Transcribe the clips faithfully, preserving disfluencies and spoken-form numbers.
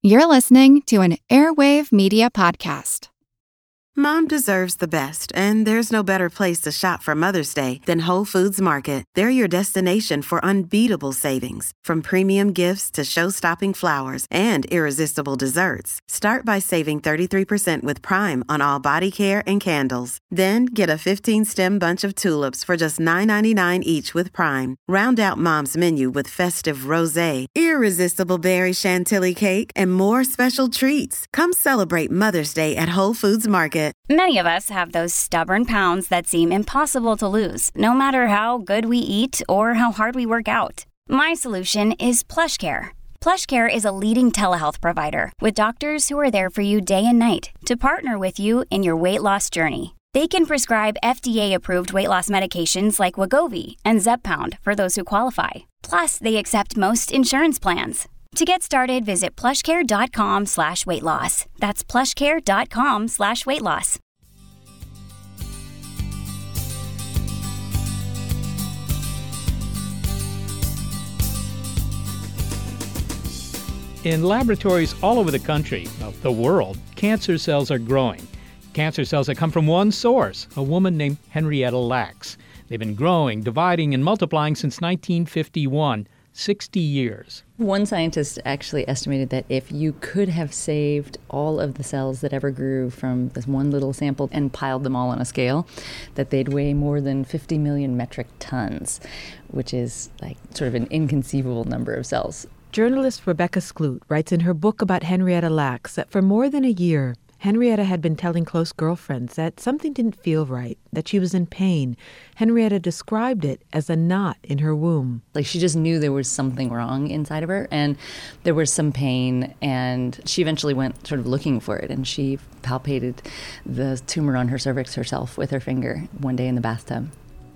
You're listening to an Airwave Media Podcast. Mom deserves the best, and there's no better place to shop for Mother's Day than Whole Foods Market. They're your destination for unbeatable savings, from premium gifts to show-stopping flowers and irresistible desserts. Start by saving thirty-three percent with Prime on all body care and candles. Then get a fifteen-stem bunch of tulips for just nine ninety-nine each with Prime. Round out Mom's menu with festive rosé, irresistible berry chantilly cake, and more special treats. Come celebrate Mother's Day at Whole Foods Market. Many of us have those stubborn pounds that seem impossible to lose, no matter how good we eat or how hard we work out. My solution is PlushCare. PlushCare is a leading telehealth provider with doctors who are there for you day and night to partner with you in your weight loss journey. They can prescribe F D A-approved weight loss medications like Wegovy and Zepbound for those who qualify. Plus, they accept most insurance plans. To get started, visit plushcare.com slash weight loss. That's plushcare.com slash weight loss. In laboratories all over the country, well, the world, cancer cells are growing. Cancer cells that come from one source, a woman named Henrietta Lacks. They've been growing, dividing, and multiplying since nineteen fifty-one. sixty years. One scientist actually estimated that if you could have saved all of the cells that ever grew from this one little sample and piled them all on a scale, that they'd weigh more than fifty million metric tons, which is like sort of an inconceivable number of cells. Journalist Rebecca Skloot writes in her book about Henrietta Lacks that for more than a year, Henrietta had been telling close girlfriends that something didn't feel right, that she was in pain. Henrietta described it as a knot in her womb. Like she just knew there was something wrong inside of her, and there was some pain, and she eventually went sort of looking for it, and she palpated the tumor on her cervix herself with her finger one day in the bathtub.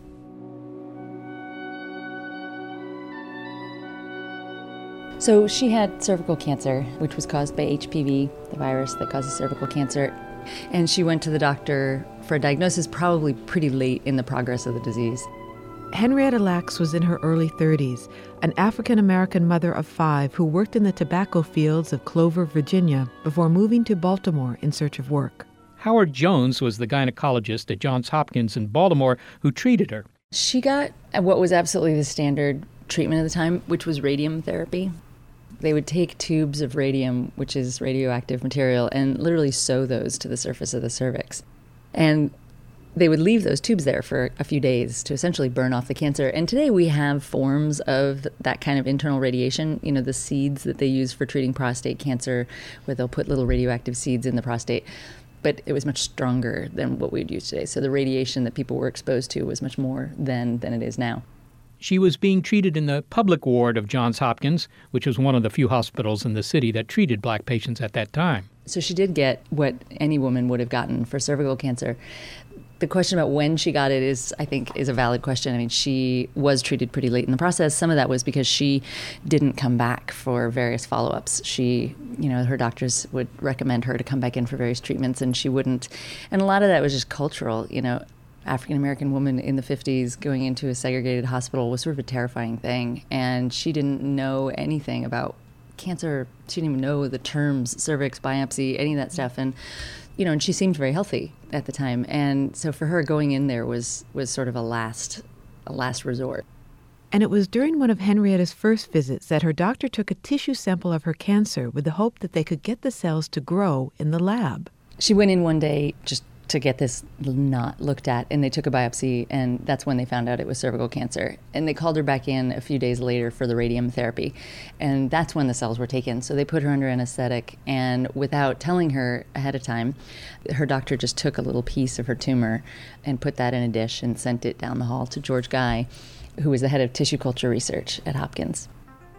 So she had cervical cancer, which was caused by H P V, the virus that causes cervical cancer. And she went to the doctor for a diagnosis probably pretty late in the progress of the disease. Henrietta Lacks was in her early thirties, an African-American mother of five who worked in the tobacco fields of Clover, Virginia, before moving to Baltimore in search of work. Howard Jones was the gynecologist at Johns Hopkins in Baltimore who treated her. She got what was absolutely the standard treatment at the time, which was radium therapy. They would take tubes of radium, which is radioactive material, and literally sew those to the surface of the cervix. And they would leave those tubes there for a few days to essentially burn off the cancer. And today we have forms of that kind of internal radiation, you know, the seeds that they use for treating prostate cancer, where they'll put little radioactive seeds in the prostate. But it was much stronger than what we'd use today. So the radiation that people were exposed to was much more then than it is now. She was being treated in the public ward of Johns Hopkins, which was one of the few hospitals in the city that treated black patients at that time. So she did get what any woman would have gotten for cervical cancer. The question about when she got it is, I think, is a valid question. I mean, she was treated pretty late in the process. Some of that was because she didn't come back for various follow-ups. She, you know, her doctors would recommend her to come back in for various treatments, and she wouldn't. And a lot of that was just cultural, you know. African-American woman in the fifties going into a segregated hospital was sort of a terrifying thing. And she didn't know anything about cancer. She didn't even know the terms cervix, biopsy, any of that stuff. And, you know, and she seemed very healthy at the time. And so for her, going in there was, was sort of a last, a last resort. And it was during one of Henrietta's first visits that her doctor took a tissue sample of her cancer with the hope that they could get the cells to grow in the lab. She went in one day just to get this knot looked at, and they took a biopsy, and that's when they found out it was cervical cancer. And they called her back in a few days later for the radium therapy, and that's when the cells were taken. So they put her under anesthetic, and without telling her ahead of time, her doctor just took a little piece of her tumor and put that in a dish and sent it down the hall to George Guy, who was the head of tissue culture research at Hopkins.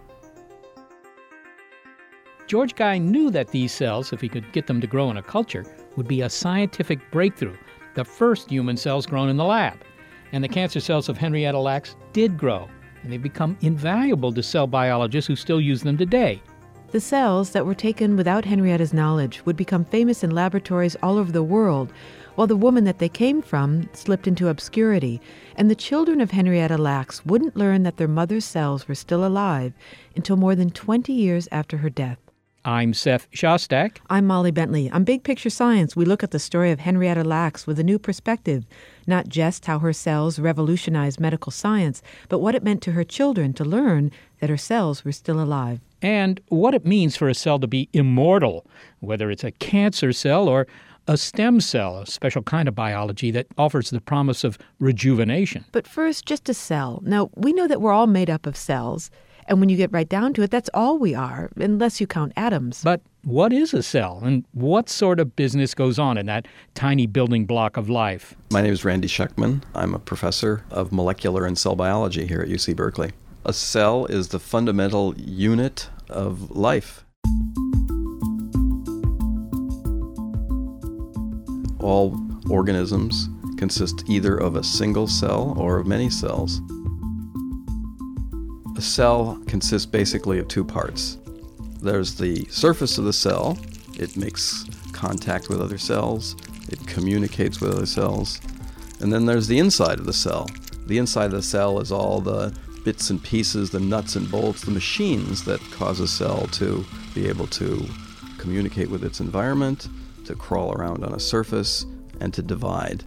George Guy knew that these cells, if he could get them to grow in a culture, would be a scientific breakthrough, the first human cells grown in the lab. And the cancer cells of Henrietta Lacks did grow, and they've become invaluable to cell biologists who still use them today. The cells that were taken without Henrietta's knowledge would become famous in laboratories all over the world, while the woman that they came from slipped into obscurity, and the children of Henrietta Lacks wouldn't learn that their mother's cells were still alive until more than twenty years after her death. I'm Seth Shostak. I'm Molly Bentley. On Big Picture Science, we look at the story of Henrietta Lacks with a new perspective, not just how her cells revolutionized medical science, but what it meant to her children to learn that her cells were still alive. And what it means for a cell to be immortal, whether it's a cancer cell or a stem cell, a special kind of biology that offers the promise of rejuvenation. But first, just a cell. Now, we know that we're all made up of cells, and when you get right down to it, that's all we are, unless you count atoms. But what is a cell, and what sort of business goes on in that tiny building block of life? My name is Randy Sheckman. I'm a professor of molecular and cell biology here at U C Berkeley. A cell is the fundamental unit of life. All organisms consist either of a single cell or of many cells. A cell consists basically of two parts. There's the surface of the cell. It makes contact with other cells. It communicates with other cells. And then there's the inside of the cell. The inside of the cell is all the bits and pieces, the nuts and bolts, the machines that cause a cell to be able to communicate with its environment, to crawl around on a surface, and to divide.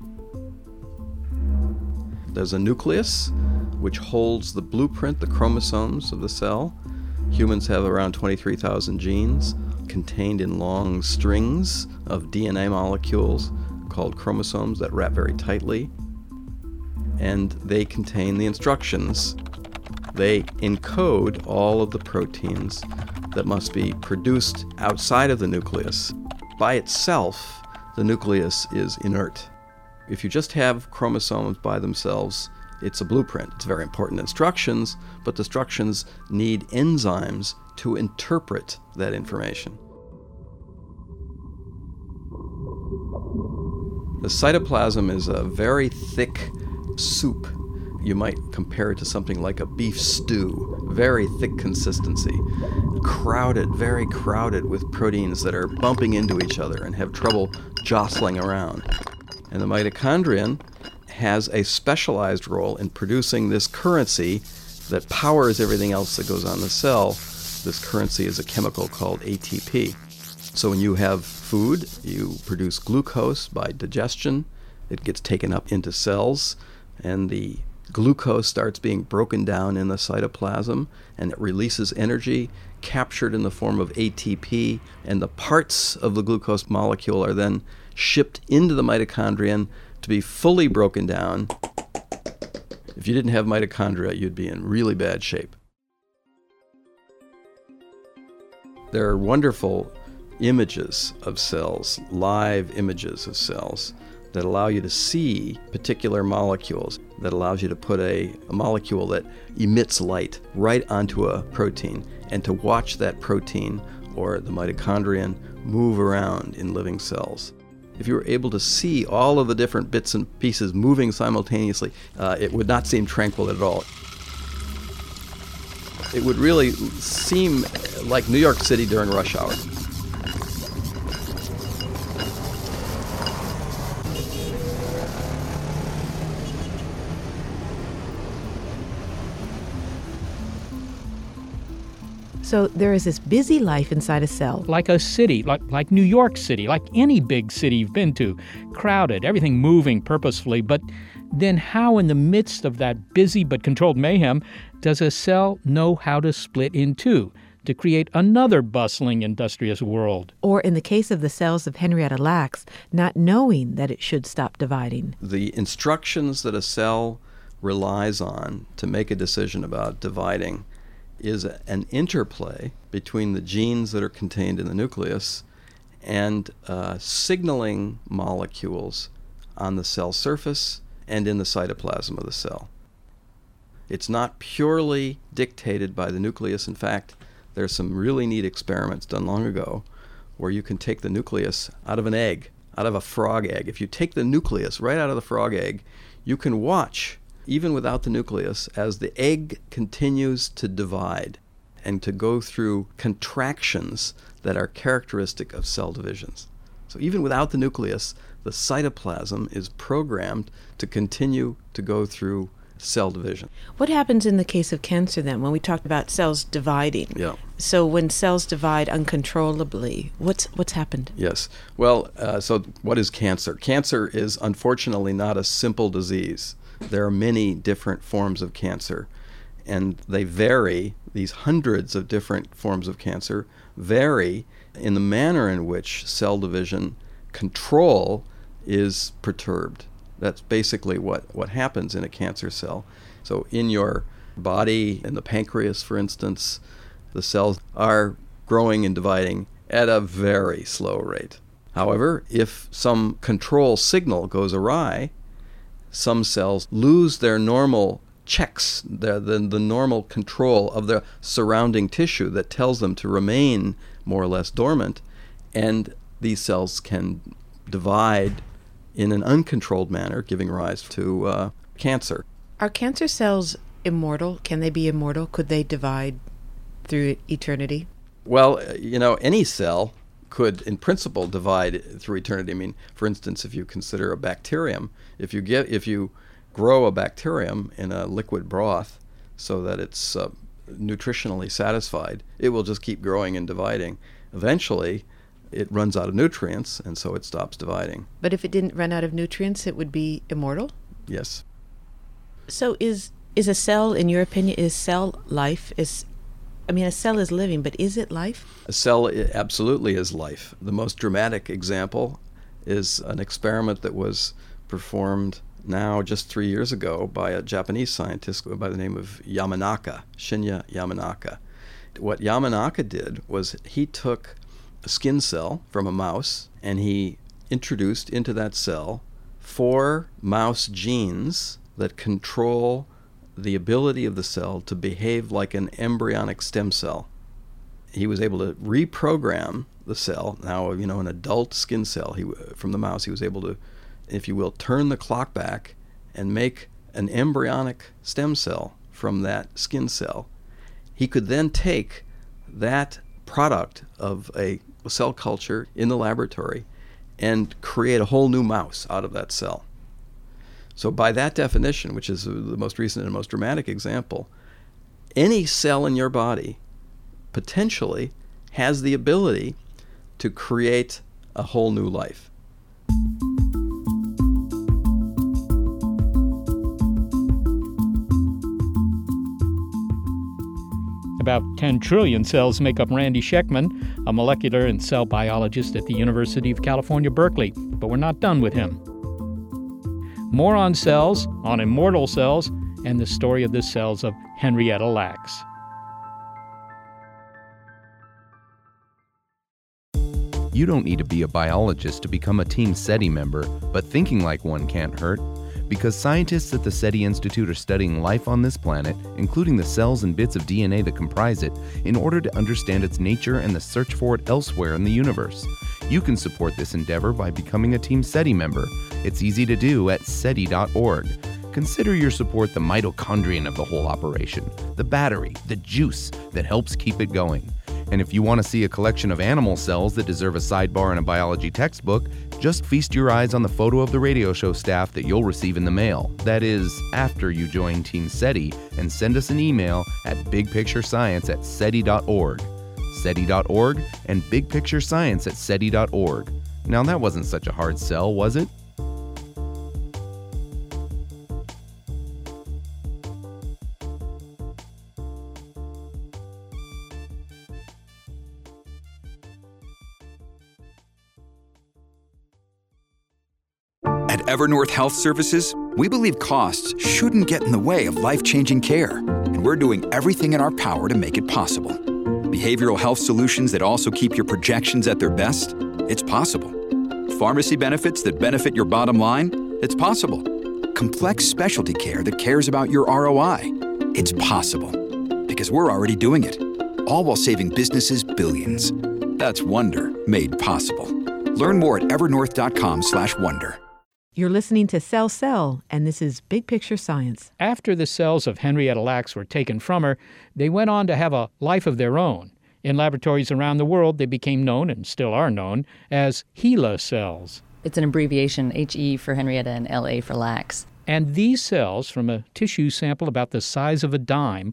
There's a nucleus, which holds the blueprint, the chromosomes of the cell. Humans have around twenty-three thousand genes contained in long strings of D N A molecules called chromosomes that wrap very tightly. And they contain the instructions. They encode all of the proteins that must be produced outside of the nucleus. By itself, the nucleus is inert. If you just have chromosomes by themselves, it's a blueprint. It's very important instructions, but the instructions need enzymes to interpret that information. The cytoplasm is a very thick soup. You might compare it to something like a beef stew. Very thick consistency. Crowded, very crowded with proteins that are bumping into each other and have trouble jostling around. And the mitochondrion has a specialized role in producing this currency that powers everything else that goes on in the cell. This currency is a chemical called A T P. So when you have food, you produce glucose by digestion. It gets taken up into cells, and the glucose starts being broken down in the cytoplasm, and it releases energy captured in the form of A T P, and the parts of the glucose molecule are then shipped into the mitochondrion to be fully broken down. If you didn't have mitochondria, you'd be in really bad shape. There are wonderful images of cells, live images of cells, that allow you to see particular molecules, that allows you to put a, a molecule that emits light right onto a protein and to watch that protein or the mitochondrion move around in living cells. If you were able to see all of the different bits and pieces moving simultaneously, uh, it would not seem tranquil at all. It would really seem like New York City during rush hour. So there is this busy life inside a cell. Like a city, like, like New York City, like any big city you've been to. Crowded, everything moving purposefully. But then how in the midst of that busy but controlled mayhem does a cell know how to split in two to create another bustling, industrious world? Or in the case of the cells of Henrietta Lacks, not knowing that it should stop dividing. The instructions that a cell relies on to make a decision about dividing is an interplay between the genes that are contained in the nucleus and uh, signaling molecules on the cell surface and in the cytoplasm of the cell. It's not purely dictated by the nucleus. In fact, there's some really neat experiments done long ago where you can take the nucleus out of an egg, out of a frog egg. If you take the nucleus right out of the frog egg, you can watch, even without the nucleus, as the egg continues to divide and to go through contractions that are characteristic of cell divisions. So even without the nucleus, the cytoplasm is programmed to continue to go through cell division. What happens in the case of cancer then, when we talked about cells dividing? Yeah. So when cells divide uncontrollably, what's what's happened? Yes. Well, uh, so what is cancer? Cancer is unfortunately not a simple disease. There are many different forms of cancer, and they vary. These hundreds of different forms of cancer vary in the manner in which cell division control is perturbed. That's basically what, what happens in a cancer cell. So in your body, in the pancreas, for instance, the cells are growing and dividing at a very slow rate. However, if some control signal goes awry, some cells lose their normal checks, the, the, the normal control of the surrounding tissue that tells them to remain more or less dormant, and these cells can divide in an uncontrolled manner, giving rise to uh, cancer. Are cancer cells immortal? Can they be immortal? Could they divide through eternity? Well, you know, any cell could, in principle, divide through eternity. I mean, for instance, if you consider a bacterium, if you get, if you grow a bacterium in a liquid broth so that it's uh, nutritionally satisfied, it will just keep growing and dividing. Eventually, it runs out of nutrients, and so it stops dividing. But if it didn't run out of nutrients, it would be immortal? Yes. So is is a cell, in your opinion, is cell life? Is I mean, a cell is living, but is it life? A cell absolutely is life. The most dramatic example is an experiment that was performed now just three years ago by a Japanese scientist by the name of Yamanaka, Shinya Yamanaka. What Yamanaka did was he took a skin cell from a mouse, and he introduced into that cell four mouse genes that control the ability of the cell to behave like an embryonic stem cell. He was able to reprogram the cell. Now, you know, an adult skin cell he, from the mouse, he was able to, if you will, turn the clock back and make an embryonic stem cell from that skin cell. He could then take that product of a cell culture in the laboratory and create a whole new mouse out of that cell. So by that definition, which is the most recent and most dramatic example, any cell in your body potentially has the ability to create a whole new life. About ten trillion cells make up Randy Schekman, a molecular and cell biologist at the University of California, Berkeley. But we're not done with him. More on cells, on immortal cells, and the story of the cells of Henrietta Lacks. You don't need to be a biologist to become a Team SETI member, but thinking like one can't hurt. Because scientists at the SETI Institute are studying life on this planet, including the cells and bits of D N A that comprise it, in order to understand its nature and the search for it elsewhere in the universe. You can support this endeavor by becoming a Team SETI member. It's easy to do at SETI dot org. Consider your support the mitochondrion of the whole operation, the battery, the juice that helps keep it going. And if you want to see a collection of animal cells that deserve a sidebar in a biology textbook, just feast your eyes on the photo of the radio show staff that you'll receive in the mail. That is, after you join Team SETI, and send us an email at bigpicturescience at SETI dot org. SETI dot org and bigpicturescience at SETI dot org. Now that wasn't such a hard sell, was it? At Evernorth Health Services, we believe costs shouldn't get in the way of life-changing care, and we're doing everything in our power to make it possible. Behavioral health solutions that also keep your projections at their best? It's possible. Pharmacy benefits that benefit your bottom line? It's possible. Complex specialty care that cares about your R O I? It's possible. Because we're already doing it. All while saving businesses billions. That's Wonder made possible. Learn more at evernorth.com slash wonder. You're listening to Cell Cell, and this is Big Picture Science. After the cells of Henrietta Lacks were taken from her, they went on to have a life of their own. In laboratories around the world, they became known, and still are known, as HeLa cells. It's an abbreviation, H E for Henrietta and L A for Lacks. And these cells, from a tissue sample about the size of a dime,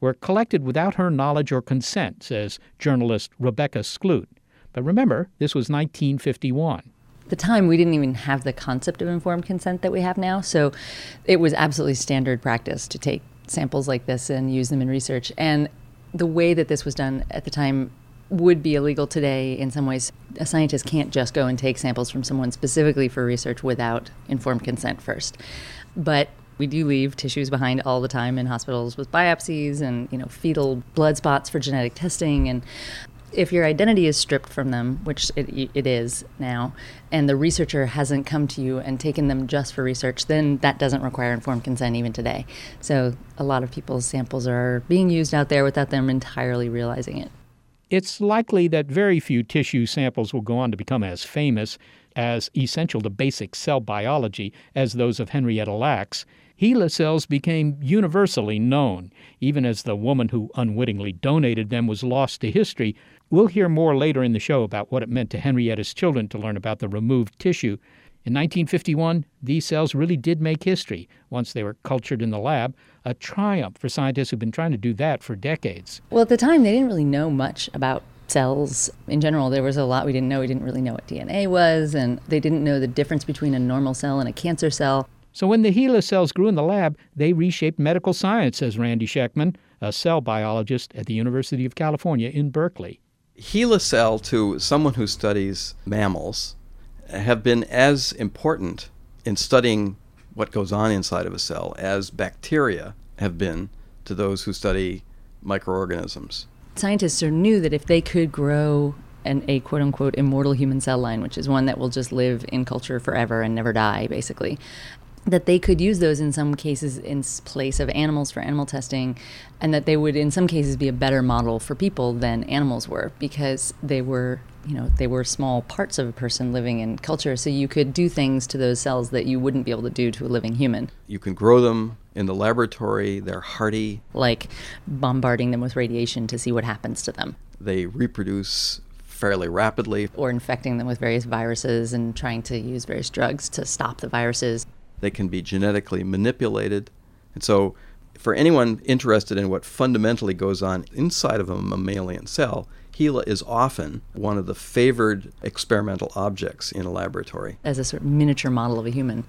were collected without her knowledge or consent, says journalist Rebecca Skloot. But remember, this was nineteen fifty-one. At the time, we didn't even have the concept of informed consent that we have now, so it was absolutely standard practice to take samples like this and use them in research. And the way that this was done at the time would be illegal today in some ways. A scientist can't just go and take samples from someone specifically for research without informed consent first. But we do leave tissues behind all the time in hospitals with biopsies and, you know, fetal blood spots for genetic testing. And if your identity is stripped from them, which it, it is now, and the researcher hasn't come to you and taken them just for research, then that doesn't require informed consent even today. So a lot of people's samples are being used out there without them entirely realizing it. It's likely that very few tissue samples will go on to become as famous, as essential to basic cell biology as those of Henrietta Lacks. HeLa cells became universally known, even as the woman who unwittingly donated them was lost to history. We'll hear more later in the show about what it meant to Henrietta's children to learn about the removed tissue. In nineteen fifty-one, these cells really did make history once they were cultured in the lab, a triumph for scientists who've been trying to do that for decades. Well, at the time, they didn't really know much about cells. In general, there was a lot we didn't know. We didn't really know what D N A was, and they didn't know the difference between a normal cell and a cancer cell. So when the HeLa cells grew in the lab, they reshaped medical science, says Randy Sheckman, a cell biologist at the University of California in Berkeley. HeLa cell, to someone who studies mammals, have been as important in studying what goes on inside of a cell as bacteria have been to those who study microorganisms. Scientists knew that if they could grow an, a quote-unquote immortal human cell line, which is one that will just live in culture forever and never die, basically, that they could use those in some cases in place of animals for animal testing, and that they would in some cases be a better model for people than animals were, because they were, you know, they were small parts of a person living in culture, so you could do things to those cells that you wouldn't be able to do to a living human. You can grow them in the laboratory, they're hardy. Like bombarding them with radiation to see what happens to them. They reproduce fairly rapidly. Or infecting them with various viruses and trying to use various drugs to stop the viruses. They can be genetically manipulated. And so for anyone interested in what fundamentally goes on inside of a mammalian cell, HeLa is often one of the favored experimental objects in a laboratory. As a sort of miniature model of a human.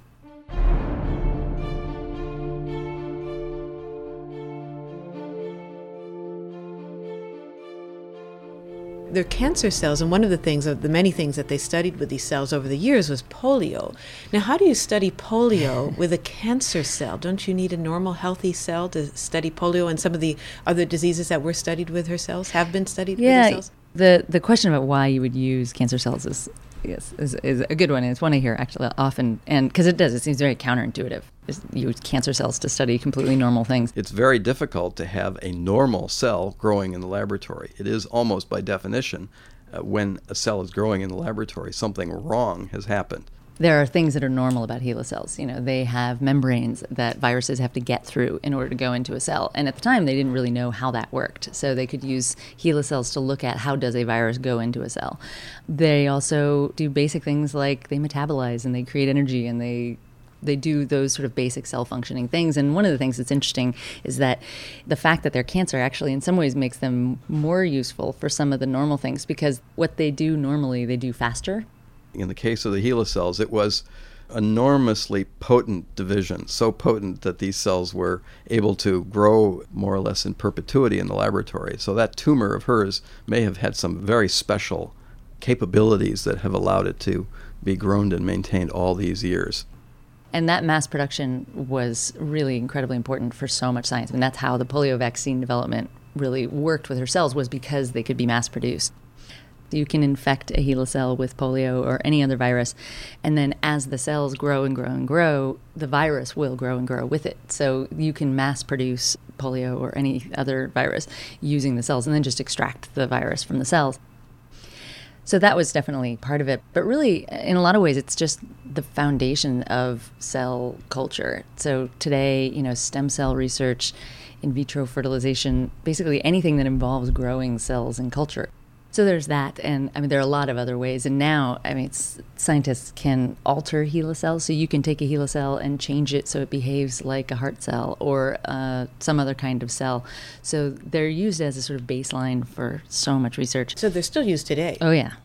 They're cancer cells, and one of the things, of the many things that they studied with these cells over the years was polio. Now, how do you study polio with a cancer cell? Don't you need a normal, healthy cell to study polio and some of the other diseases that were studied with her cells, have been studied yeah, with her cells? The, the question about why you would use cancer cells is, yes, is, is a good one, and it's one I hear actually often, and because it does, it seems very counterintuitive. You use cancer cells to study completely normal things. It's very difficult to have a normal cell growing in the laboratory. It is almost by definition, uh, when a cell is growing in the laboratory, something wrong has happened. There are things that are normal about HeLa cells. You know, they have membranes that viruses have to get through in order to go into a cell. And at the time, they didn't really know how that worked. So they could use HeLa cells to look at how does a virus go into a cell. They also do basic things like they metabolize and they create energy and they They do those sort of basic cell functioning things. And one of the things that's interesting is that the fact that they're cancer actually in some ways makes them more useful for some of the normal things, because what they do normally, they do faster. In the case of the HeLa cells, it was enormously potent division, so potent that these cells were able to grow more or less in perpetuity in the laboratory. So that tumor of hers may have had some very special capabilities that have allowed it to be grown and maintained all these years. And that mass production was really incredibly important for so much science. And that's how the polio vaccine development really worked with her cells, was because they could be mass produced. You can infect a HeLa cell with polio or any other virus, and then as the cells grow and grow and grow, the virus will grow and grow with it. So you can mass produce polio or any other virus using the cells and then just extract the virus from the cells. So that was definitely part of it. But really, in a lot of ways, it's just the foundation of cell culture. So today, you know, stem cell research, in vitro fertilization, basically anything that involves growing cells in culture So there's that, and I mean there are a lot of other ways. And now, I mean, s- scientists can alter HeLa cells, so you can take a HeLa cell and change it so it behaves like a heart cell or uh, some other kind of cell. So they're used as a sort of baseline for so much research. So they're still used today. Oh yeah.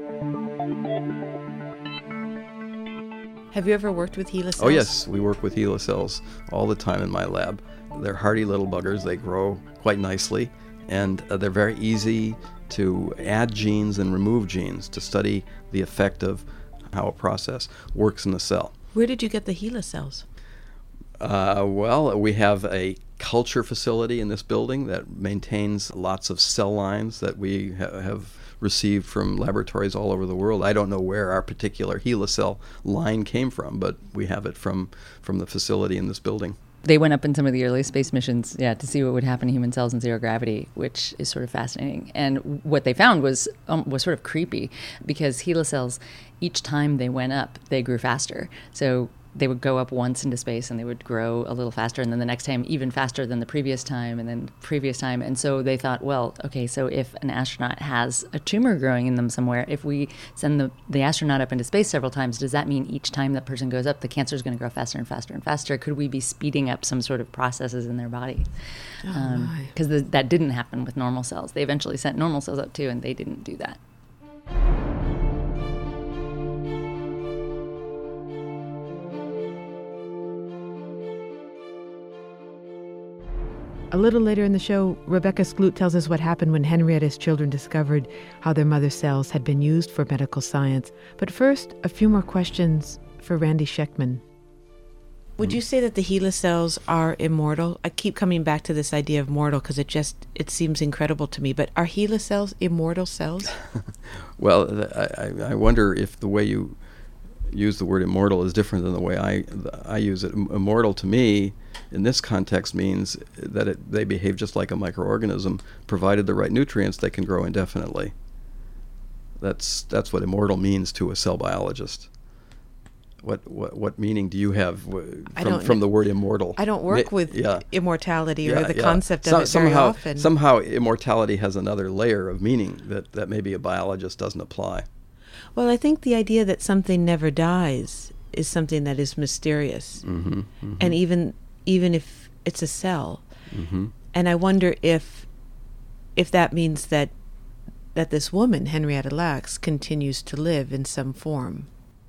Have you ever worked with HeLa cells? Oh yes, we work with HeLa cells all the time in my lab. They're hardy little buggers. They grow quite nicely, and uh, they're very easy to add genes and remove genes to study the effect of how a process works in the cell. Where did you get the HeLa cells? Uh, well, we have a culture facility in this building that maintains lots of cell lines that we ha- have received from laboratories all over the world. I don't know where our particular HeLa cell line came from, but we have it from, from the facility in this building. They went up in some of the early space missions, yeah, to see what would happen to human cells in zero gravity, which is sort of fascinating. And what they found was um, was sort of creepy, because HeLa cells, each time they went up, they grew faster. So they would go up once into space and they would grow a little faster, and then the next time even faster than the previous time, and then previous time. And so they thought, well, okay, so if an astronaut has a tumor growing in them somewhere, if we send the, the astronaut up into space several times, does that mean each time that person goes up, the cancer is going to grow faster and faster and faster? Could we be speeding up some sort of processes in their body? Because oh um, that didn't happen with normal cells. They eventually sent normal cells up too, and they didn't do that. A little later in the show, Rebecca Skloot tells us what happened when Henrietta's children discovered how their mother's cells had been used for medical science. But first, a few more questions for Randy Sheckman. Would you say that the HeLa cells are immortal? I keep coming back to this idea of mortal because it just, it seems incredible to me. But are HeLa cells immortal cells? Well, I, I wonder if the way you use the word immortal is different than the way I, I use it. Immortal to me, in this context, means that it, they behave just like a microorganism. Provided the right nutrients, they can grow indefinitely. That's that's what immortal means to a cell biologist. What what, what meaning do you have from, from the word immortal? I don't work with yeah. immortality or yeah, the yeah. concept of so, it very somehow, often. Somehow immortality has another layer of meaning that, that maybe a biologist doesn't apply. Well, I think the idea that something never dies is something that is mysterious. Mm-hmm, mm-hmm. And even even if it's a cell. Mm-hmm. And I wonder if if that means that that this woman, Henrietta Lacks, continues to live in some form.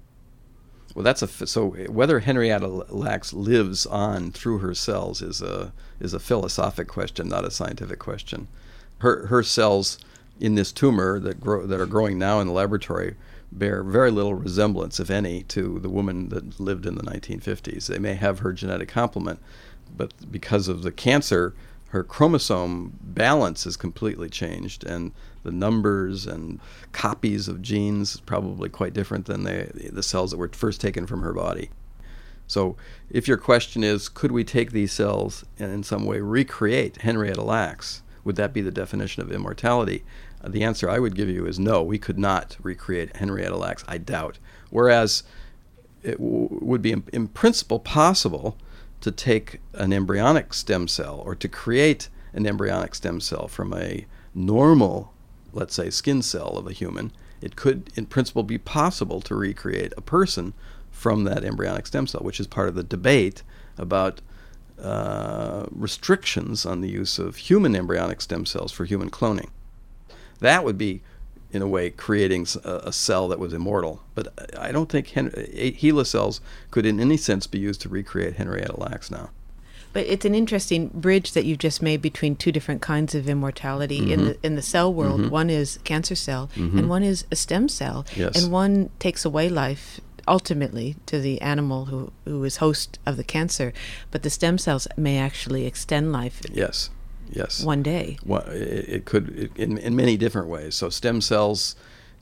Well, that's a so whether Henrietta Lacks lives on through her cells is a is a philosophic question, not a scientific question. Her her cells in this tumor that grow that are growing now in the laboratory bear very little resemblance, if any, to the woman that lived in the nineteen fifties. They may have her genetic complement, but because of the cancer, her chromosome balance is completely changed, and the numbers and copies of genes is probably quite different than the, the cells that were first taken from her body. So if your question is, could we take these cells and in some way recreate Henrietta Lacks, would that be the definition of immortality? Uh, the answer I would give you is no, we could not recreate Henrietta Lacks, I doubt. Whereas it w- would be in, in principle possible to take an embryonic stem cell or to create an embryonic stem cell from a normal, let's say, skin cell of a human. It could, in principle, be possible to recreate a person from that embryonic stem cell, which is part of the debate about uh, restrictions on the use of human embryonic stem cells for human cloning. That would be, in a way, creating a, a cell that was immortal. But I don't think Hen- HeLa cells could in any sense be used to recreate Henrietta Lacks now. But it's an interesting bridge that you've just made between two different kinds of immortality mm-hmm. in the in the cell world. Mm-hmm. One is cancer cell, mm-hmm. and one is a stem cell. Yes. And one takes away life, ultimately, to the animal who, who is host of the cancer. But the stem cells may actually extend life. Yes. Yes. One day. Well, it, it could it, in in many different ways. So stem cells,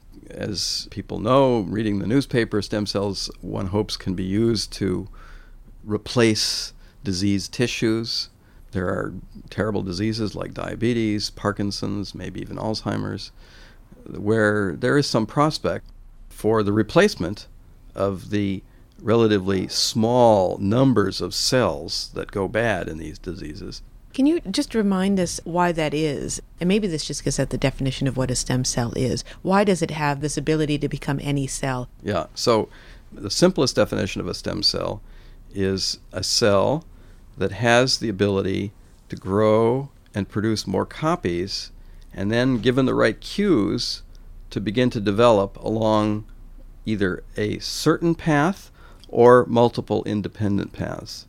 as people know, reading the newspaper, stem cells, one hopes, can be used to replace diseased tissues. There are terrible diseases like diabetes, Parkinson's, maybe even Alzheimer's, where there is some prospect for the replacement of the relatively small numbers of cells that go bad in these diseases Can you just remind us why that is? And maybe this just gets at the definition of what a stem cell is. Why does it have this ability to become any cell? Yeah, so the simplest definition of a stem cell is a cell that has the ability to grow and produce more copies, and then, given the right cues, to begin to develop along either a certain path or multiple independent paths.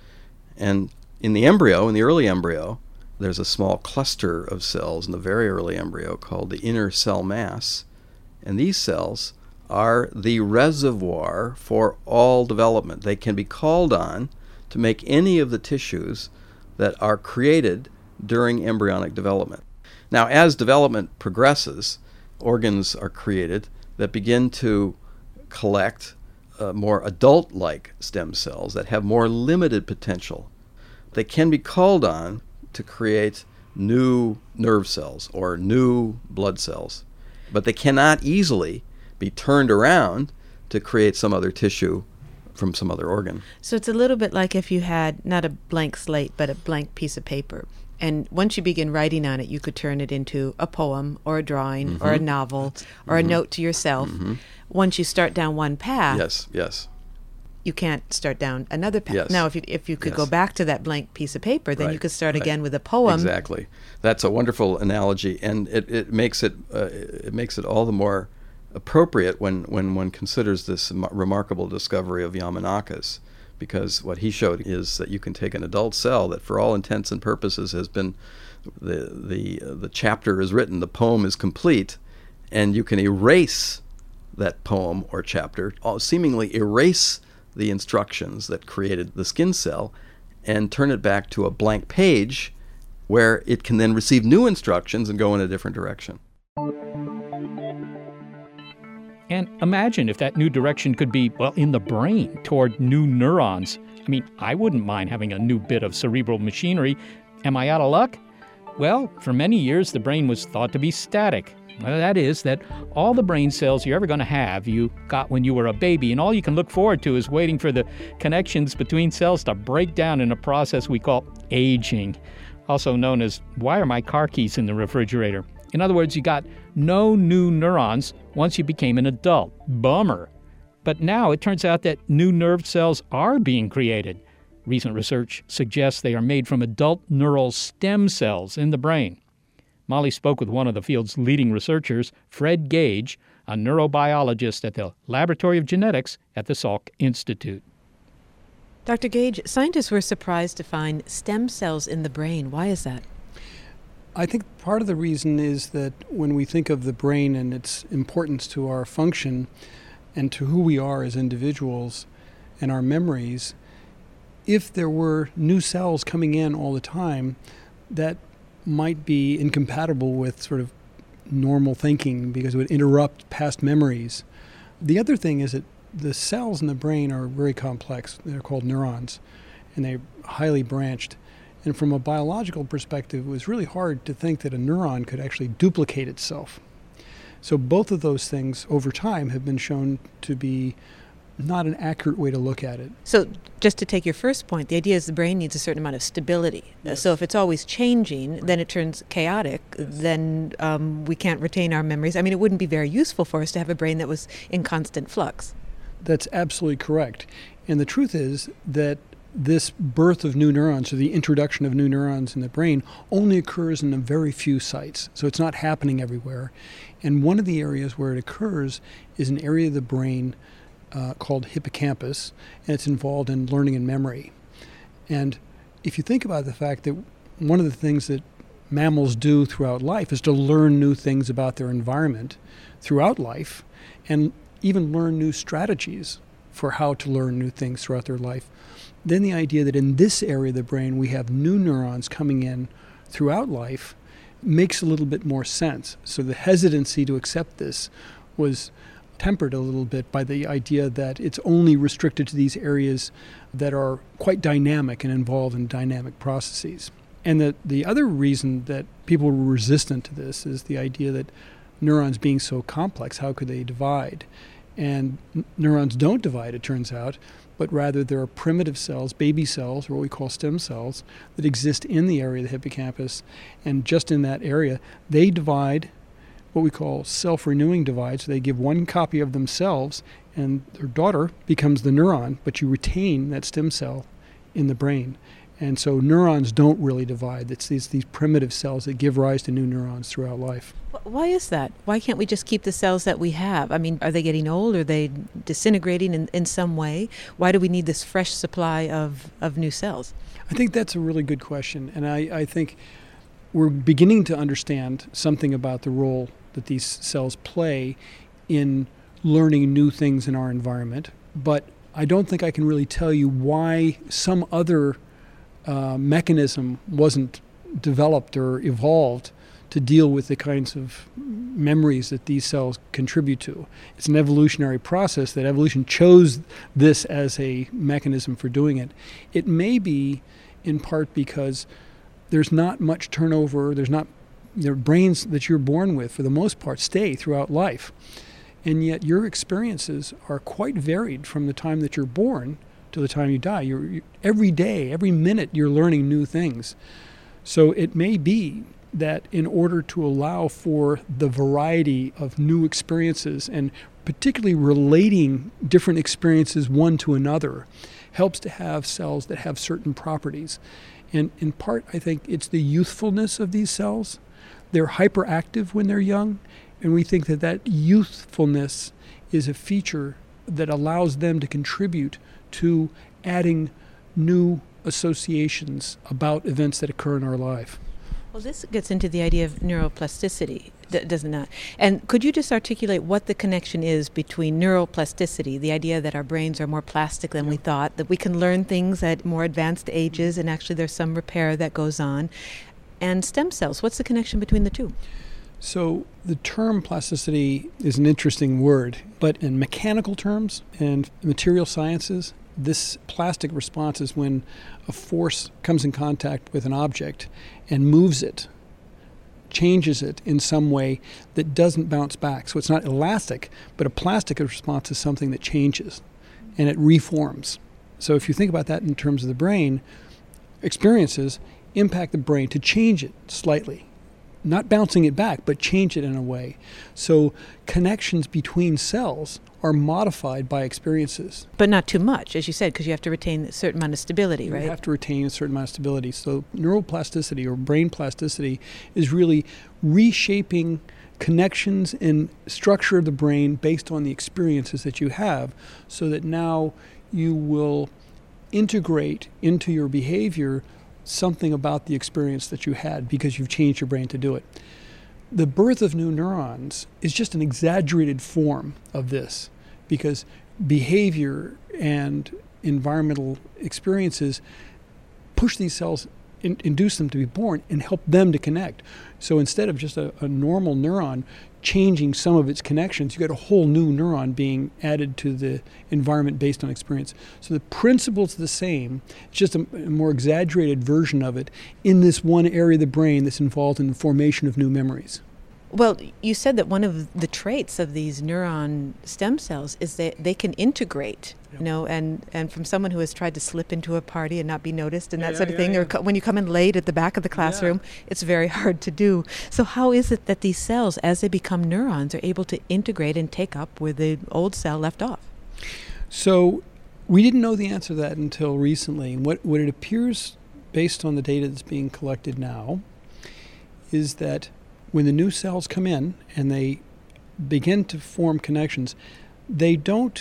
And in the embryo, in the early embryo, there's a small cluster of cells in the very early embryo called the inner cell mass. And these cells are the reservoir for all development. They can be called on to make any of the tissues that are created during embryonic development. Now, as development progresses, organs are created that begin to collect uh, more adult-like stem cells that have more limited potential. They can be called on to create new nerve cells or new blood cells, but they cannot easily be turned around to create some other tissue from some other organ. So it's a little bit like if you had not a blank slate, but a blank piece of paper. And once you begin writing on it, you could turn it into a poem or a drawing mm-hmm. or a novel That's, or mm-hmm. a note to yourself. Mm-hmm. Once you start down one path, yes, yes, you can't start down another path. Yes. Now, if you if you could yes. go back to that blank piece of paper, then right. you could start right. again with a poem. Exactly. That's a wonderful analogy, and it, it makes it uh, it makes it all the more appropriate when, when one considers this m- remarkable discovery of Yamanaka's, because what he showed is that you can take an adult cell that, for all intents and purposes, has been the the uh, the chapter is written, the poem is complete, and you can erase that poem or chapter, seemingly erase the instructions that created the skin cell, and turn it back to a blank page where it can then receive new instructions and go in a different direction. And imagine if that new direction could be, well, in the brain, toward new neurons. I mean, I wouldn't mind having a new bit of cerebral machinery. Am I out of luck? Well, for many years, the brain was thought to be static. Well, that is, that all the brain cells you're ever going to have, you got when you were a baby, and all you can look forward to is waiting for the connections between cells to break down in a process we call aging, also known as, why are my car keys in the refrigerator? In other words, you got no new neurons once you became an adult. Bummer. But now it turns out that new nerve cells are being created. Recent research suggests they are made from adult neural stem cells in the brain. Molly spoke with one of the field's leading researchers, Fred Gage, a neurobiologist at the Laboratory of Genetics at the Salk Institute. Doctor Gage, scientists were surprised to find stem cells in the brain. Why is that? I think part of the reason is that when we think of the brain and its importance to our function and to who we are as individuals and our memories, if there were new cells coming in all the time, that might be incompatible with sort of normal thinking because it would interrupt past memories. The other thing is that the cells in the brain are very complex. They're called neurons, and they're highly branched. And from a biological perspective, it was really hard to think that a neuron could actually duplicate itself. So both of those things over time have been shown to be not an accurate way to look at it. So just to take your first point, the idea is the brain needs a certain amount of stability. Yes. So if it's always changing, then it turns chaotic, then um, we can't retain our memories. I mean, it wouldn't be very useful for us to have a brain that was in constant flux. That's absolutely correct. And the truth is that this birth of new neurons, or the introduction of new neurons in the brain, only occurs in a very few sites. So it's not happening everywhere. And one of the areas where it occurs is an area of the brain uh, called hippocampus, and it's involved in learning and memory. And if you think about the fact that one of the things that mammals do throughout life is to learn new things about their environment throughout life, and even learn new strategies for how to learn new things throughout their life, then the idea that in this area of the brain we have new neurons coming in throughout life makes a little bit more sense. So the hesitancy to accept this was tempered a little bit by the idea that it's only restricted to these areas that are quite dynamic and involved in dynamic processes. And that the other reason that people were resistant to this is the idea that neurons being so complex, how could they divide? And n- neurons don't divide, it turns out, but rather there are primitive cells, baby cells, or what we call stem cells, that exist in the area of the hippocampus. And just in that area, they divide what we call self-renewing divides. So they give one copy of themselves, and their daughter becomes the neuron, but you retain that stem cell in the brain. And so neurons don't really divide. It's these, these primitive cells that give rise to new neurons throughout life. Why is that? Why can't we just keep the cells that we have? I mean, are they getting old? Are they disintegrating in, in some way? Why do we need this fresh supply of, of new cells? I think that's a really good question. And I, I think we're beginning to understand something about the role that these cells play in learning new things in our environment. But I don't think I can really tell you why some other uh, mechanism wasn't developed or evolved to deal with the kinds of memories that these cells contribute to. It's an evolutionary process that evolution chose this as a mechanism for doing it. It may be in part because there's not much turnover, there's not, their brains that you're born with, for the most part, stay throughout life. And yet your experiences are quite varied from the time that you're born to the time you die. You're, you, every day, every minute, you're learning new things. So it may be that in order to allow for the variety of new experiences, and particularly relating different experiences one to another, helps to have cells that have certain properties. And in part, I think it's the youthfulness of these cells. They're hyperactive when they're young, and we think that that youthfulness is a feature that allows them to contribute to adding new associations about events that occur in our life. Well, this gets into the idea of neuroplasticity, does it not? And could you just articulate what the connection is between neuroplasticity, the idea that our brains are more plastic than we thought, that we can learn things at more advanced ages, and actually there's some repair that goes on, and stem cells? What's the connection between the two? So the term plasticity is an interesting word, but in mechanical terms and material sciences, this plastic response is when a force comes in contact with an object and moves it, changes it in some way that doesn't bounce back. So it's not elastic, but a plastic response is something that changes and it reforms. So if you think about that in terms of the brain, experiences impact the brain to change it slightly. Not bouncing it back, but change it in a way. So connections between cells are modified by experiences. But not too much, as you said, because you have to retain a certain amount of stability, right? You have to retain a certain amount of stability. So neuroplasticity or brain plasticity is really reshaping connections and structure of the brain based on the experiences that you have, so that now you will integrate into your behavior something about the experience that you had because you've changed your brain to do it. The birth of new neurons is just an exaggerated form of this, because behavior and environmental experiences push these cells, in, induce them to be born, and help them to connect. So instead of just a, a normal neuron changing some of its connections, you got a whole new neuron being added to the environment based on experience. So the principle's the same, it's just a, a more exaggerated version of it in this one area of the brain that's involved in the formation of new memories. Well, you said that one of the traits of these neuron stem cells is that they can integrate, yeah. you know, and, and from someone who has tried to slip into a party and not be noticed and that yeah, sort of yeah, thing, yeah. or co- when you come in late at the back of the classroom, yeah. it's very hard to do. So how is it that these cells, as they become neurons, are able to integrate and take up where the old cell left off? So we didn't know the answer to that until recently. What, what it appears, based on the data that's being collected now, is that when the new cells come in and they begin to form connections, they don't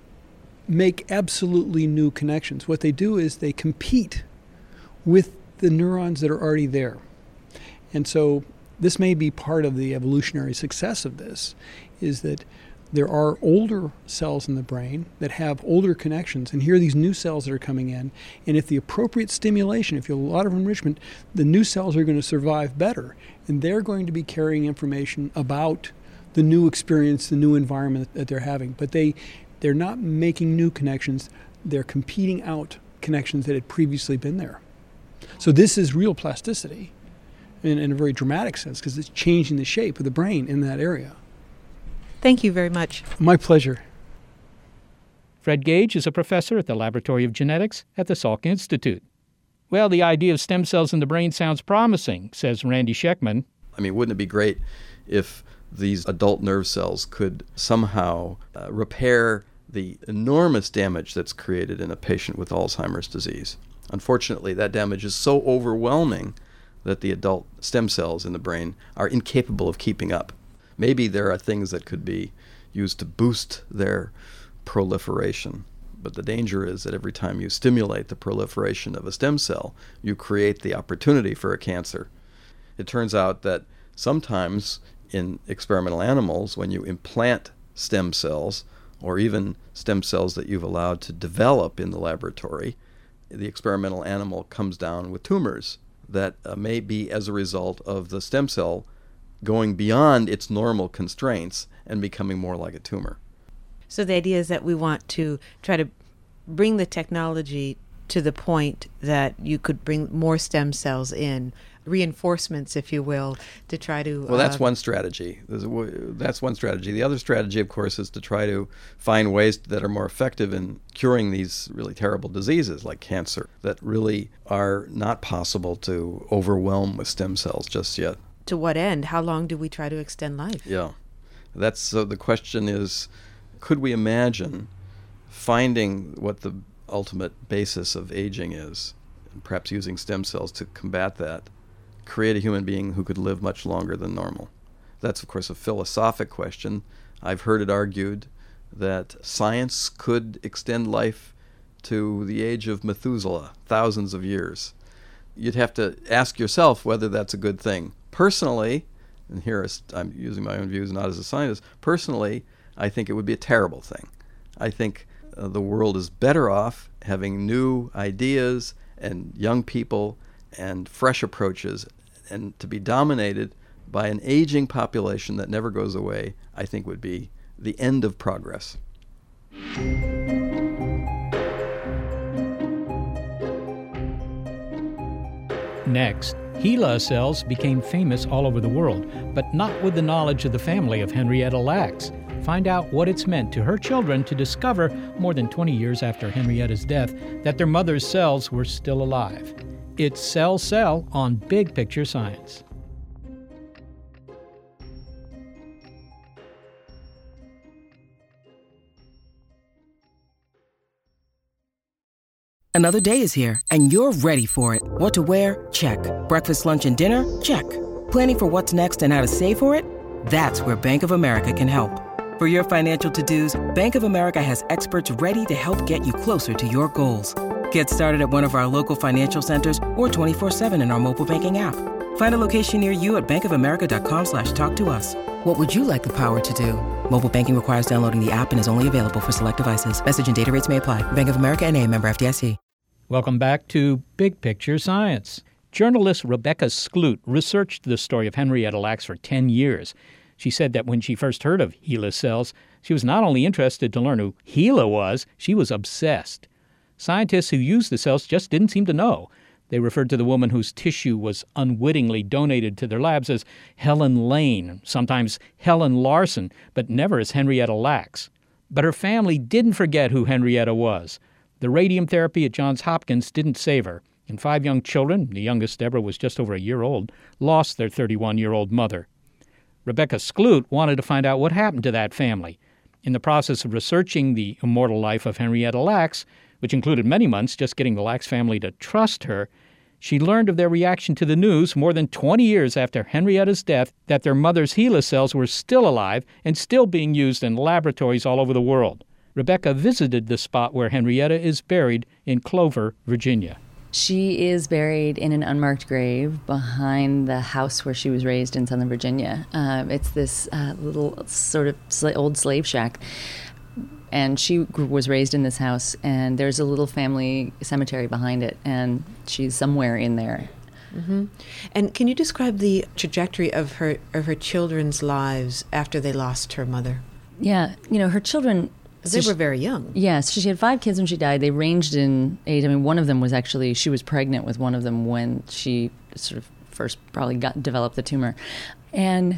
make absolutely new connections. What they do is they compete with the neurons that are already there. And so this may be part of the evolutionary success of this, is that there are older cells in the brain that have older connections, and here are these new cells that are coming in, and if the appropriate stimulation, if you have a lot of enrichment, the new cells are going to survive better, and they're going to be carrying information about the new experience, the new environment that they're having. But they, they're not making new connections, they're competing out connections that had previously been there. So this is real plasticity in, in a very dramatic sense, because it's changing the shape of the brain in that area. Thank you very much. My pleasure. Fred Gage is a professor at the Laboratory of Genetics at the Salk Institute. Well, the idea of stem cells in the brain sounds promising, says Randy Schekman. I mean, wouldn't it be great if these adult nerve cells could somehow uh, repair the enormous damage that's created in a patient with Alzheimer's disease? Unfortunately, that damage is so overwhelming that the adult stem cells in the brain are incapable of keeping up. Maybe there are things that could be used to boost their proliferation. But the danger is that every time you stimulate the proliferation of a stem cell, you create the opportunity for a cancer. It turns out that sometimes in experimental animals, when you implant stem cells, or even stem cells that you've allowed to develop in the laboratory, the experimental animal comes down with tumors that uh, may be as a result of the stem cell going beyond its normal constraints and becoming more like a tumor. So the idea is that we want to try to bring the technology to the point that you could bring more stem cells in, reinforcements, if you will, to try to... Well, that's uh, one strategy. That's one strategy. The other strategy, of course, is to try to find ways that are more effective in curing these really terrible diseases like cancer that really are not possible to overwhelm with stem cells just yet. To what end? How long do we try to extend life? Yeah. That's so the question is, could we imagine finding what the ultimate basis of aging is, and perhaps using stem cells to combat that, create a human being who could live much longer than normal? That's, of course, a philosophic question. I've heard it argued that science could extend life to the age of Methuselah, thousands of years. You'd have to ask yourself whether that's a good thing. Personally, and here I'm using my own views, not as a scientist, personally, I think it would be a terrible thing. I think uh, the world is better off having new ideas and young people and fresh approaches, and to be dominated by an aging population that never goes away, I think would be the end of progress. Next, HeLa cells became famous all over the world, but not with the knowledge of the family of Henrietta Lacks. Find out what it's meant to her children to discover, more than twenty years after Henrietta's death, that their mother's cells were still alive. It's Cell Cell on Big Picture Science. Another day is here, and you're ready for it. What to wear? Check. Breakfast, lunch, and dinner? Check. Planning for what's next and how to save for it? That's where Bank of America can help. For your financial to-dos, Bank of America has experts ready to help get you closer to your goals. Get started at one of our local financial centers or twenty-four seven in our mobile banking app. Find a location near you at bankofamerica.com slash talk to us. What would you like the power to do? Mobile banking requires downloading the app and is only available for select devices. Message and data rates may apply. Bank of America N A, member F D I C. Welcome back to Big Picture Science. Journalist Rebecca Skloot researched the story of Henrietta Lacks for ten years. She said that when she first heard of HeLa cells, she was not only interested to learn who HeLa was, she was obsessed. Scientists who used the cells just didn't seem to know. They referred to the woman whose tissue was unwittingly donated to their labs as Helen Lane, sometimes Helen Larson, but never as Henrietta Lacks. But her family didn't forget who Henrietta was. The radium therapy at Johns Hopkins didn't save her, and five young children, the youngest, Deborah, was just over a year old, lost their thirty-one-year-old mother. Rebecca Skloot wanted to find out what happened to that family. In the process of researching the immortal life of Henrietta Lacks, which included many months just getting the Lacks family to trust her, she learned of their reaction to the news more than twenty years after Henrietta's death that their mother's HeLa cells were still alive and still being used in laboratories all over the world. Rebecca visited the spot where Henrietta is buried in Clover, Virginia. She is buried in an unmarked grave behind the house where she was raised in Southern Virginia. Uh, it's this uh, little sort of sl- old slave shack. And she grew, was raised in this house, and there's a little family cemetery behind it, and she's somewhere in there. Mm-hmm. And can you describe the trajectory of her of her children's lives after they lost her mother? Yeah, you know, her children... They were very young. Yes, she had five kids when she died. They ranged in age. I mean, one of them was actually, she was pregnant with one of them when she sort of first probably got developed the tumor. And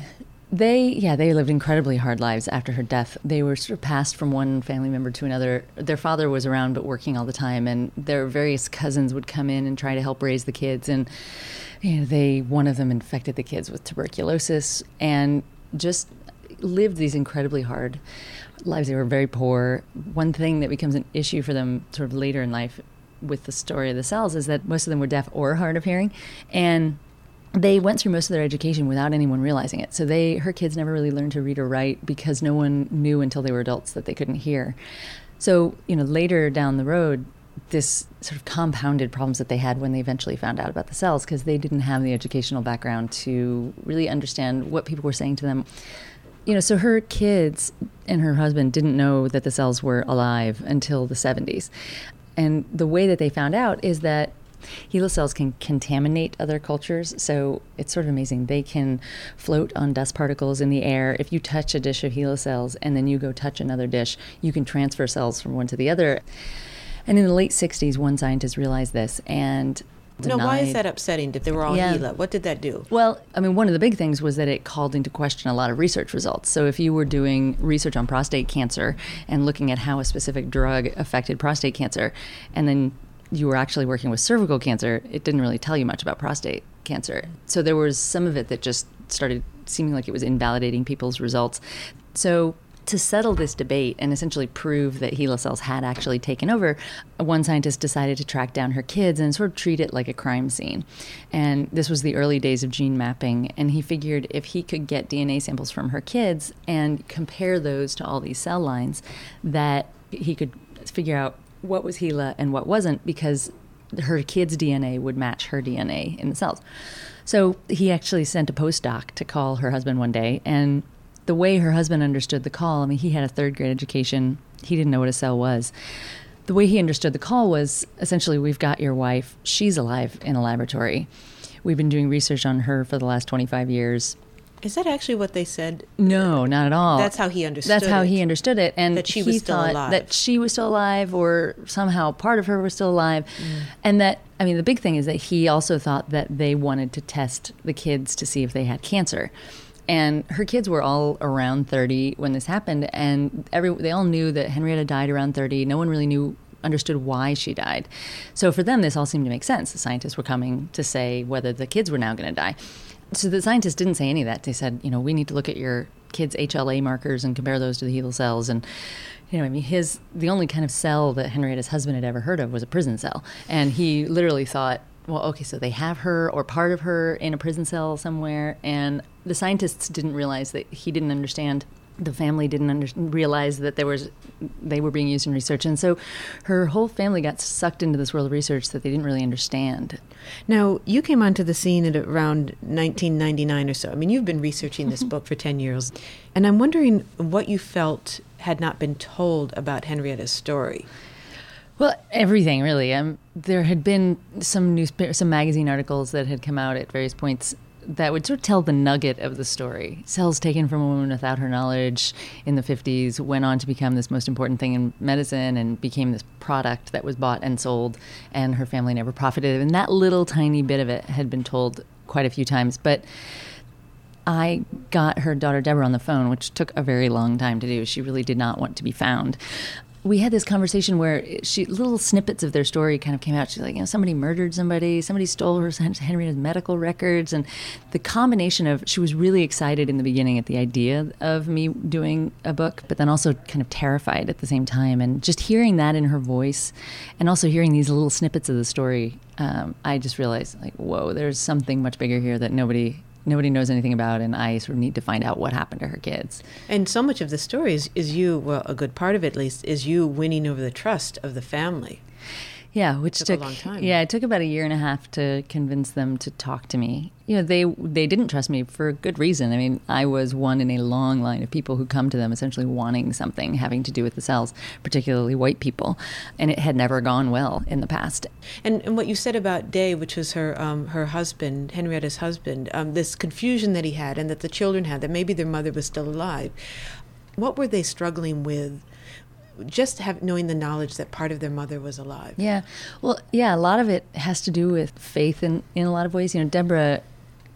They, yeah, they lived incredibly hard lives after her death. They were sort of passed from one family member to another. Their father was around but working all the time, and their various cousins would come in and try to help raise the kids. And you know, they, one of them infected the kids with tuberculosis and just lived these incredibly hard lives. They were very poor. One thing that becomes an issue for them sort of later in life with the story of the cells is that most of them were deaf or hard of hearing, and they went through most of their education without anyone realizing it. So they, her kids never really learned to read or write because no one knew until they were adults that they couldn't hear. So, you know, later down the road, this sort of compounded problems that they had when they eventually found out about the cells, because they didn't have the educational background to really understand what people were saying to them. You know, so her kids and her husband didn't know that the cells were alive until the seventies. And the way that they found out is that HeLa cells can contaminate other cultures, so it's sort of amazing. They can float on dust particles in the air. If you touch a dish of HeLa cells and then you go touch another dish, you can transfer cells from one to the other. And in the late sixties, one scientist realized this and No, denied. why is that upsetting that they were all Yeah. HeLa? What did that do? Well, I mean, one of the big things was that it called into question a lot of research results. So if you were doing research on prostate cancer and looking at how a specific drug affected prostate cancer, and then you were actually working with cervical cancer, it didn't really tell you much about prostate cancer. So there was some of it that just started seeming like it was invalidating people's results. So to settle this debate and essentially prove that HeLa cells had actually taken over, one scientist decided to track down her kids and sort of treat it like a crime scene. And this was the early days of gene mapping, and he figured if he could get D N A samples from her kids and compare those to all these cell lines, that he could figure out what was HeLa and what wasn't, because her kids' D N A would match her D N A in the cells. So he actually sent a postdoc to call her husband one day, and the way her husband understood the call, I mean, he had a third grade education. He didn't know what a cell was. The way he understood the call was essentially, we've got your wife. She's alive in a laboratory. We've been doing research on her for the last twenty-five years. Is that actually what they said? No, not at all. That's how he understood That's how it. he understood it. And That she he was still thought alive. that she was still alive, or somehow part of her was still alive. Mm. And that, I mean, the big thing is that he also thought that they wanted to test the kids to see if they had cancer. And her kids were all around thirty when this happened, and every they all knew that Henrietta died around thirty. No one really knew, understood why she died. So for them, this all seemed to make sense. The scientists were coming to say whether the kids were now going to die. So the scientists didn't say any of that. They said, you know, we need to look at your kids' H L A markers and compare those to the HeLa cells. And, you know, I mean, his the only kind of cell that Henrietta's husband had ever heard of was a prison cell. And he literally thought, well, okay, so they have her or part of her in a prison cell somewhere. And the scientists didn't realize that he didn't understand. The family didn't under- realize that there was they were being used in research. And so her whole family got sucked into this world of research that they didn't really understand. Now, you came onto the scene at around nineteen ninety-nine or so. I mean, you've been researching this book for ten years. And I'm wondering what you felt had not been told about Henrietta's story. Well, everything, really. Um, there had been some newspaper, some magazine articles that had come out at various points that would sort of tell the nugget of the story. Cells taken from a woman without her knowledge in the fifties went on to become this most important thing in medicine and became this product that was bought and sold, and her family never profited. And that little tiny bit of it had been told quite a few times. But I got her daughter Deborah on the phone, which took a very long time to do. She really did not want to be found. We had this conversation where she little snippets of their story kind of came out. She's like, you know, somebody murdered somebody, somebody stole her Henrietta's medical records, and the combination of, she was really excited in the beginning at the idea of me doing a book, but then also kind of terrified at the same time. And just hearing that in her voice, and also hearing these little snippets of the story, um, I just realized, like, whoa, there's something much bigger here that nobody. Nobody knows anything about, and I sort of need to find out what happened to her kids. And so much of the story is, is you, well, a good part of it at least, is you winning over the trust of the family. Yeah, which It took, took a long time. Yeah, it took about a year and a half to convince them to talk to me. You know, they they didn't trust me for a good reason. I mean, I was one in a long line of people who come to them essentially wanting something having to do with the cells, particularly white people, and it had never gone well in the past. And, and what you said about Day, which was her um, her husband, Henrietta's husband, um, this confusion that he had and that the children had, that maybe their mother was still alive. What were they struggling with? Just have, knowing the knowledge that part of their mother was alive. Yeah. Well, yeah, a lot of it has to do with faith in, in a lot of ways. You know, Deborah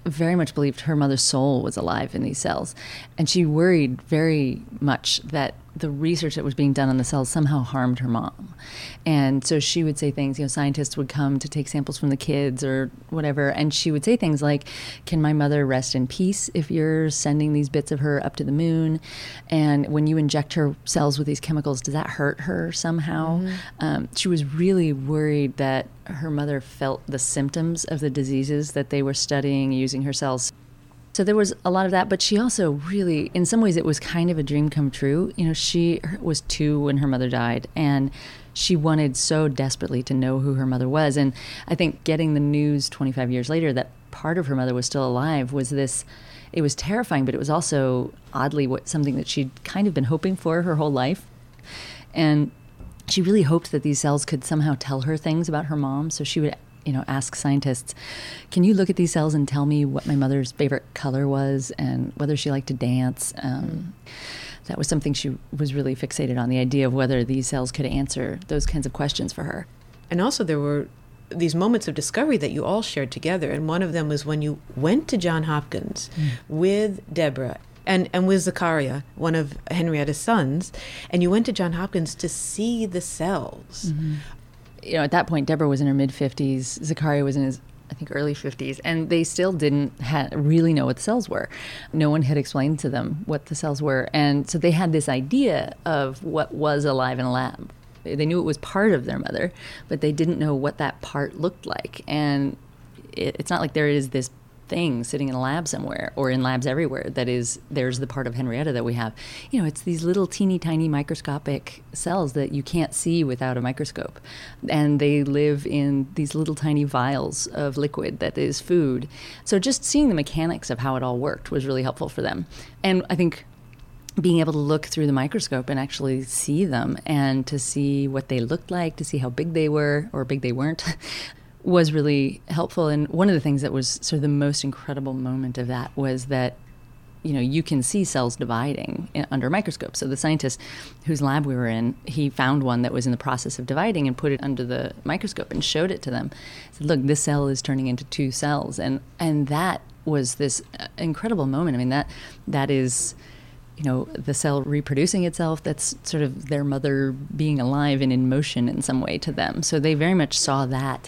very much believed her mother's soul was alive in these cells. And she worried very much that the research that was being done on the cells somehow harmed her mom. And so she would say things, you know, scientists would come to take samples from the kids or whatever, and she would say things like, can my mother rest in peace if you're sending these bits of her up to the moon? And when you inject her cells with these chemicals, does that hurt her somehow? Mm-hmm. Um, she was really worried that her mother felt the symptoms of the diseases that they were studying using her cells. So there was a lot of that, but she also really, in some ways, it was kind of a dream come true. You know, she was two when her mother died, and she wanted so desperately to know who her mother was. And I think getting the news twenty-five years later that part of her mother was still alive was this, it was terrifying, but it was also oddly what something that she'd kind of been hoping for her whole life. And she really hoped that these cells could somehow tell her things about her mom. So she would you know, ask scientists, can you look at these cells and tell me what my mother's favorite color was and whether she liked to dance? Um, mm. That was something she was really fixated on, the idea of whether these cells could answer those kinds of questions for her. And also there were these moments of discovery that you all shared together. And one of them was when you went to Johns Hopkins mm. with Deborah and, and with Zachariah, one of Henrietta's sons, and you went to Johns Hopkins to see the cells. Mm-hmm. You know, at that point, Deborah was in her mid-fifties, Zachariah was in his, I think, early fifties, and they still didn't ha- really know what the cells were. No one had explained to them what the cells were, and so they had this idea of what was alive in a lab. They knew it was part of their mother, but they didn't know what that part looked like, and it, it's not like there is this thing sitting in a lab somewhere or in labs everywhere that is, there's the part of Henrietta that we have. You know, it's these little teeny tiny microscopic cells that you can't see without a microscope. And they live in these little tiny vials of liquid that is food. So just seeing the mechanics of how it all worked was really helpful for them. And I think being able to look through the microscope and actually see them and to see what they looked like, to see how big they were or big they weren't, was really helpful. And one of the things that was sort of the most incredible moment of that was that, you know, you can see cells dividing in, under a microscope. So the scientist whose lab we were in, he found one that was in the process of dividing and put it under the microscope and showed it to them. Said, look, this cell is turning into two cells. And and that was this incredible moment. I mean, that that is, you know, the cell reproducing itself. That's sort of their mother being alive and in motion in some way to them. So they very much saw that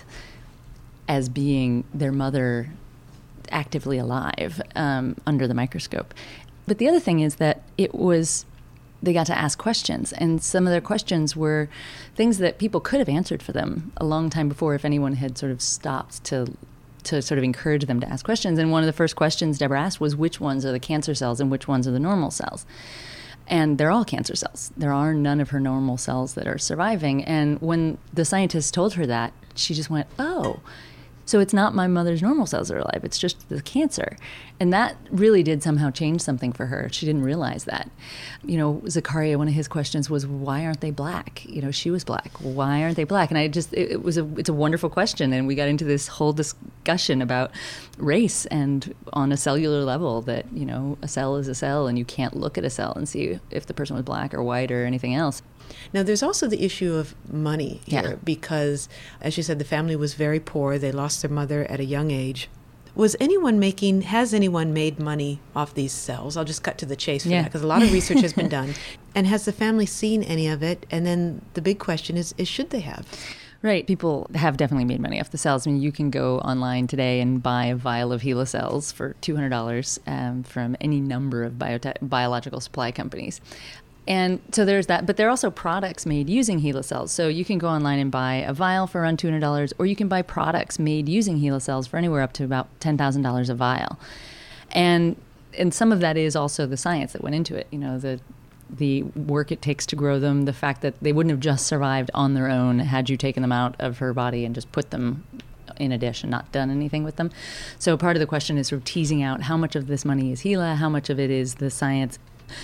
as being their mother actively alive um, under the microscope. But the other thing is that it was, they got to ask questions, and some of their questions were things that people could have answered for them a long time before if anyone had sort of stopped to to sort of encourage them to ask questions. And one of the first questions Deborah asked was, which ones are the cancer cells and which ones are the normal cells? And they're all cancer cells. There are none of her normal cells that are surviving. And when the scientist told her that, she just went, oh, so it's not my mother's normal cells that are alive, it's just the cancer. And that really did somehow change something for her. She didn't realize that. You know, Zachariah, one of his questions was, why aren't they black? You know, she was black. Why aren't they black? And I just, it, it was a, it's a wonderful question. And we got into this whole discussion about race and on a cellular level that, you know, a cell is a cell and you can't look at a cell and see if the person was black or white or anything else. Now, there's also the issue of money here yeah. because, as you said, the family was very poor. They lost their mother at a young age. Was anyone making, has anyone made money off these cells? I'll just cut to the chase for yeah. that because a lot of research has been done. And has the family seen any of it? And then the big question is, is should they have? Right. People have definitely made money off the cells. I mean, you can go online today and buy a vial of HeLa cells for two hundred dollars um, from any number of biotech, biological supply companies. And so there's that, but there are also products made using HeLa cells. So you can go online and buy a vial for around two hundred dollars, or you can buy products made using HeLa cells for anywhere up to about ten thousand dollars a vial. And and some of that is also the science that went into it, you know, the the work it takes to grow them, the fact that they wouldn't have just survived on their own had you taken them out of her body and just put them in a dish and not done anything with them. So part of the question is sort of teasing out how much of this money is HeLa, how much of it is the science.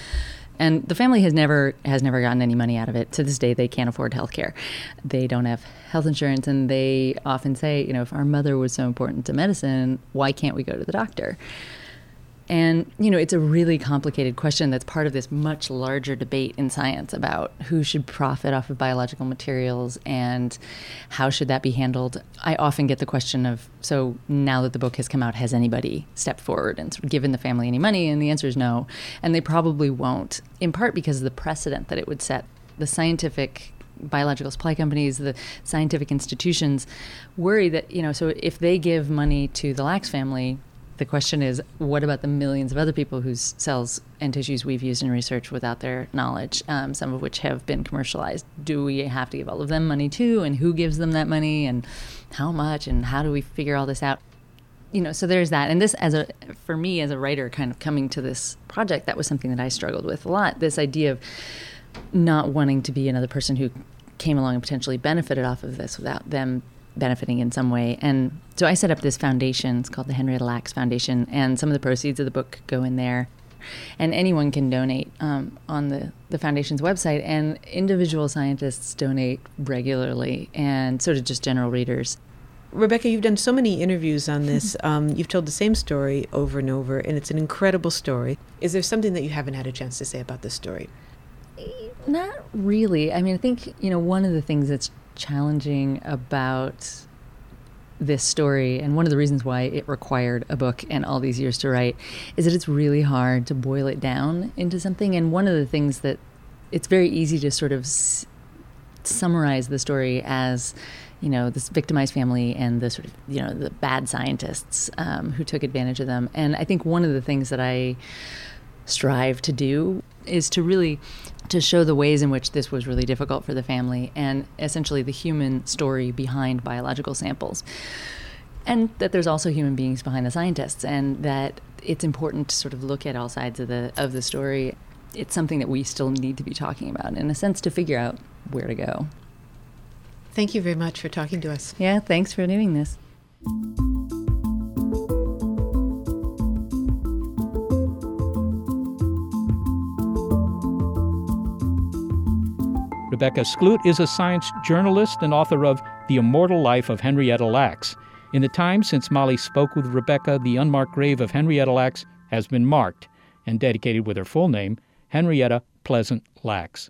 And the family has never has never gotten any money out of it. To this day, they can't afford health care. They don't have health insurance, and they often say, you know, if our mother was so important to medicine, why can't we go to the doctor? And, you know, it's a really complicated question that's part of this much larger debate in science about who should profit off of biological materials and how should that be handled. I often get the question of, so now that the book has come out, has anybody stepped forward and sort of given the family any money? And the answer is no. And they probably won't, in part because of the precedent that it would set. The scientific biological supply companies, the scientific institutions worry that, you know, so if they give money to the Lacks family, the question is, what about the millions of other people whose cells and tissues we've used in research without their knowledge, um, some of which have been commercialized? Do we have to give all of them money too? And who gives them that money? And how much? And how do we figure all this out? You know, so there's that. And this, as a, for me as a writer, kind of coming to this project, that was something that I struggled with a lot. This idea of not wanting to be another person who came along and potentially benefited off of this without them benefiting in some way. And so I set up this foundation. It's called the Henrietta Lacks Foundation, and some of the proceeds of the book go in there. And anyone can donate um, on the, the foundation's website, and individual scientists donate regularly, and so do just general readers. Rebecca, you've done so many interviews on this. Um, you've told the same story over and over, and it's an incredible story. Is there something that you haven't had a chance to say about this story? Not really. I mean, I think, you know, one of the things that's challenging about this story, and one of the reasons why it required a book and all these years to write, is that it's really hard to boil it down into something. And one of the things that it's very easy to sort of s- summarize the story as, you know, this victimized family and the sort of, you know, the bad scientists um, who took advantage of them. And I think one of the things that I strive to do is to really to show the ways in which this was really difficult for the family, and essentially the human story behind biological samples, and that there's also human beings behind the scientists, and that it's important to sort of look at all sides of the of the story. It's something that we still need to be talking about, in a sense, to figure out where to go. Thank you very much for talking to us. Yeah, thanks for doing this. Rebecca Skloot is a science journalist and author of The Immortal Life of Henrietta Lacks. In the time since Molly spoke with Rebecca, the unmarked grave of Henrietta Lacks has been marked and dedicated with her full name, Henrietta Pleasant Lacks.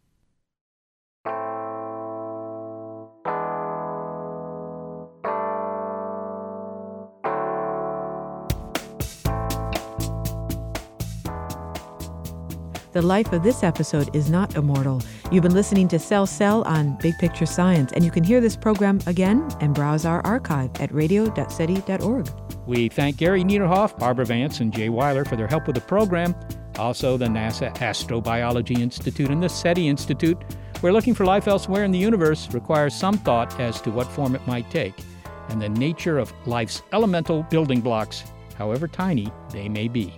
The life of this episode is not immortal. You've been listening to Cell Cell on Big Picture Science, and you can hear this program again and browse our archive at radio dot seti dot org. We thank Gary Niederhoff, Barbara Vance, and Jay Weiler for their help with the program. Also, the NASA Astrobiology Institute and the SETI Institute. We're looking for life elsewhere in the universe requires some thought as to what form it might take, and the nature of life's elemental building blocks, however tiny they may be.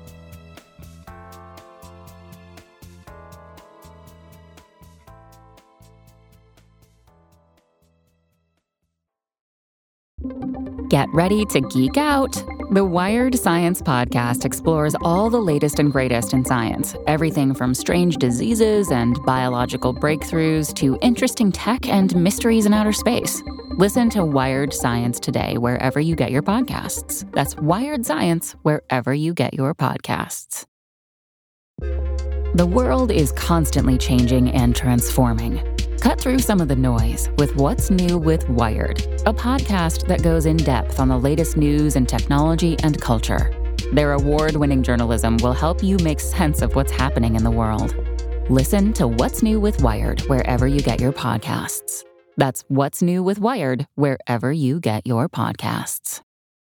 Get ready to geek out. The Wired Science Podcast explores all the latest and greatest in science, everything from strange diseases and biological breakthroughs to interesting tech and mysteries in outer space. Listen to Wired Science today wherever you get your podcasts. That's Wired Science wherever you get your podcasts. The world is constantly changing and transforming. Cut through some of the noise with What's New with Wired, a podcast that goes in depth on the latest news and technology and culture. Their award-winning journalism will help you make sense of what's happening in the world. Listen to What's New with Wired wherever you get your podcasts. That's What's New with Wired wherever you get your podcasts.